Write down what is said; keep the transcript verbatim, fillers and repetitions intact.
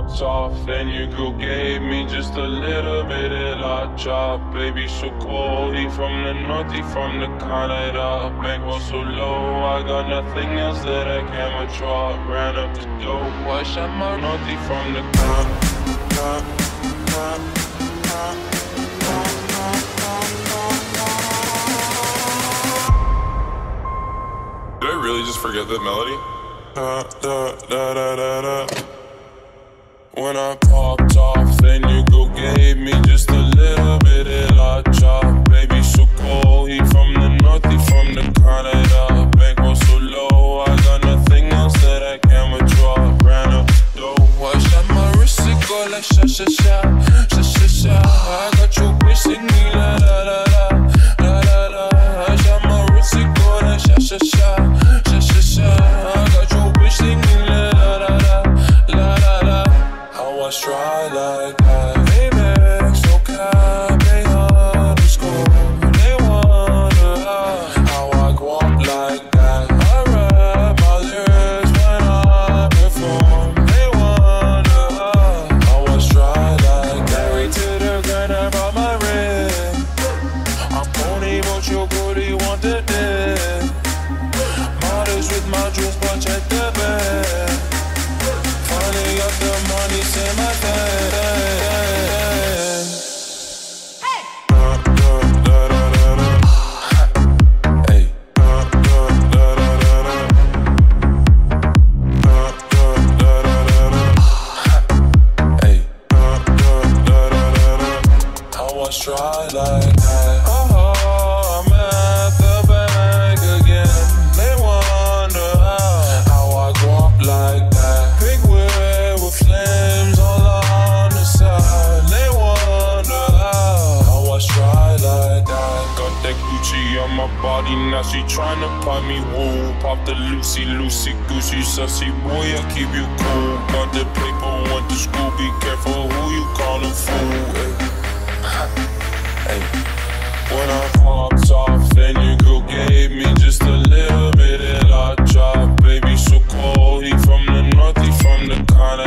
popped off, then your girl gave me just a little bit of la chop. Baby, so cold, he from the north, he from the Canada. Bankroll so low, I got nothing else that I can withdraw. Ran up the dough, I shot my north, he from the Canada. Did I really just forget that melody? Da, da, da, da, da, da. When I popped off, then your girl gave me just a little bit of la chop. Baby, so cold, he from the north, he from the Canada. Bankroll so low, I got nothing else that I can withdraw. Ran up the dough, I shot my wrist, it go like sha sha sha, sha sha sha. I got your bitch singing la la la la, la la la. I shot my wrist, it go like sha sha sha, sha sha sha. I got your bitch singing la la la la, la la la. How I try like that, baby, so cap, they underscore. They wonder how I go up like that. I rap my lyrics when I perform. They wonder how I try like that. Married to the grind, I brought my ring. I'm pony, but your booty want the dick. Models with my jewels, but check the bag. Finally got the money, say my bad. Hey. Da, da, da, da, da, da. Hey. Da, da, da, da, da, da. Da, da, da, da, da, da. Hey. Da, da, da, da, da, da. How I try like that. Oh, I'm at the bank again. They wonder how, how I go up like that. Big wheel with flames all on the side. They wonder how, how I try like that. Got that Gucci on my body, now she tryna pop me woo. Pop the Lucy, Lucy, Gucci, sussy boy, I keep you cool. Got the paper, went to school, be careful who you call a fool. Hey. Hey. When I popped off, then your girl gave me just a little bit of la chop. Baby, so cold, he from the north, he from the Canada.